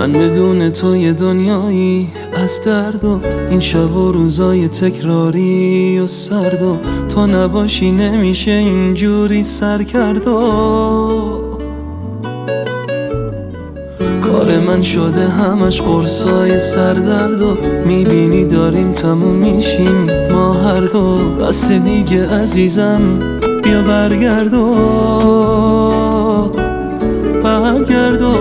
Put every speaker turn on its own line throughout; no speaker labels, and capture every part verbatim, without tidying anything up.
من بدون تو یه دنیایی از درد و این شب و روزای تکراری و سرد و تو نباشی نمیشه اینجوری سر کرد و کار من شده همش قرصای سردرد و میبینی داریم تموم میشیم ما هر دو. بس دیگه عزیزم بیا برگرد و برگرد و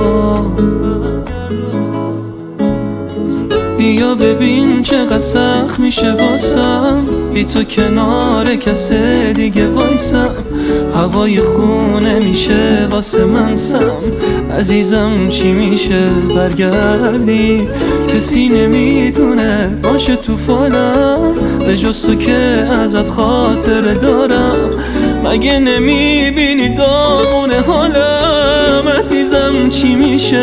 بیا ببین چقدر سخت میشه واسم بی تو کنار کس دیگه وایسم. هوای خونه میشه واسه من سم. عزیزم چی میشه برگردی؟ کسی نمیتونه باشه تو فالم به جز تو که ازت خاطره دارم. مگه نمیبینی داغونه حالم؟ عزیزم چی میشه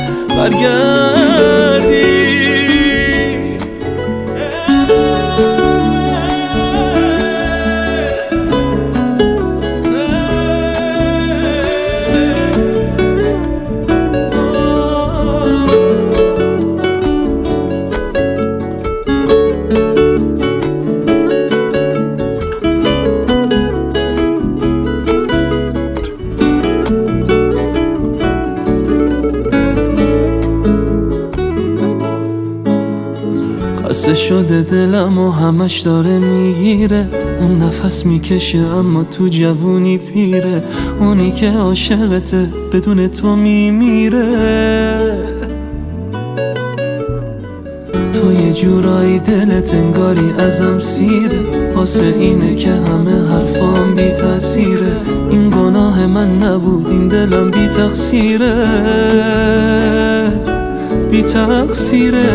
برگردی؟ خسته شده دلم و همش داره میگیره. اون نفس میکشه اما تو جوونی پیره. اونی که عاشقته بدون تو میمیره. تو یه جورایی دلت انگاری ازم سیره. واسه اینه که همه حرفام بی تاثیره. این گناه من نبود این دلم بی تقصیره بی تقصیره.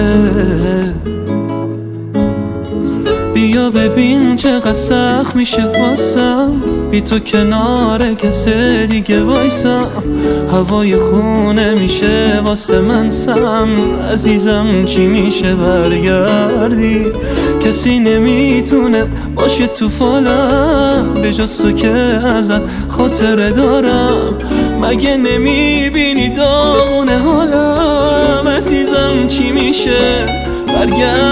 بیا ببین چقدر سخت میشه واسم بی تو کنار کس دیگه وایسم. هوای خونه میشه واسه من سم. عزیزم چی میشه برگردی؟ کسی نمیتونه باشه تو فالم به جز تو که ازت خاطره دارم. مگه نمیبینی داغونه حالم؟ عزیزم چی میشه برگردی؟